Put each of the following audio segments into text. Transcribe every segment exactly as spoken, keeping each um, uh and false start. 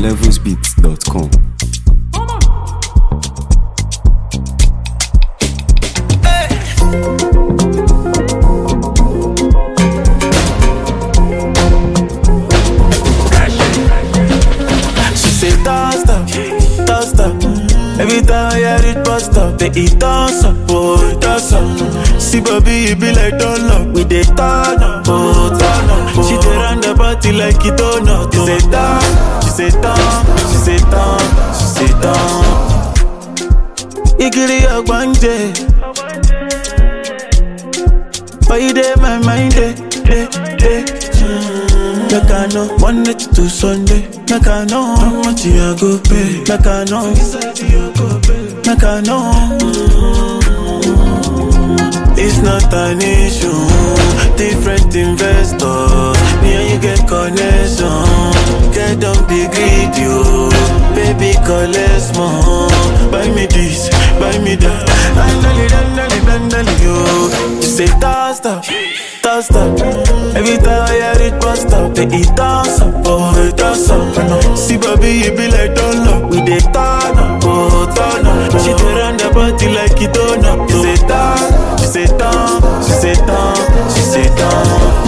levels beats dot com. She say toss up, toss up. Every time I hear it bust up, they eat toss up, oh toss up. See baby, it be like donut, we dey turn up, oh turn up. She dey run the party like it donut. She say turn, she say turn, she say turn, she say turn. Igiri ogbanje, but you dey my mind, dey, dey, dey. Like I know, one night to Sunday. Like I know, how much you a go pay. Like I know, like I know. It's not an issue. Different investors, me and you get connection. Get don't be greedy, oh. Baby, collect more. Buy me this, buy me that. Dandali, dandali, dandali, yo. You say toss up, toss up. Every time I hear it bust up, they eat toss up, oh toss up. See baby, you be like donut, we dey turn up, oh turn up. She dey run the party like it donut. She say turn, she say turn, she say turn, she say turn.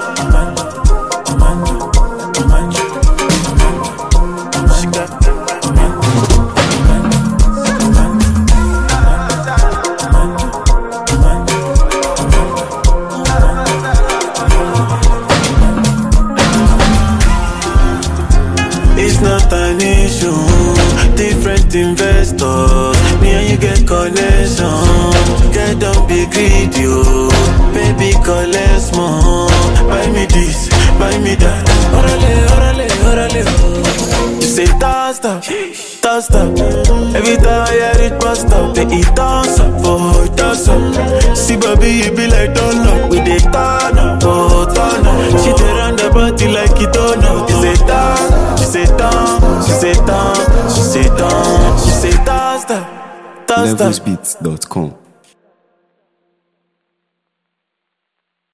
It's not an issue. Different investors, me and you get connection. Get don't be greedy, oh. Baby, collect more. Buy me this, buy me that. Orale, orale, orale, oh. You say toss up, toss up. Every time I hear it bust up, they eat toss up, oh toss up. See baby, you be like donut, we dey turn up, oh turn up. She dey run the party like it donut. You say turn, she say turn, she say turn, she say turn, she say toss up, toss up. levels beats dot com.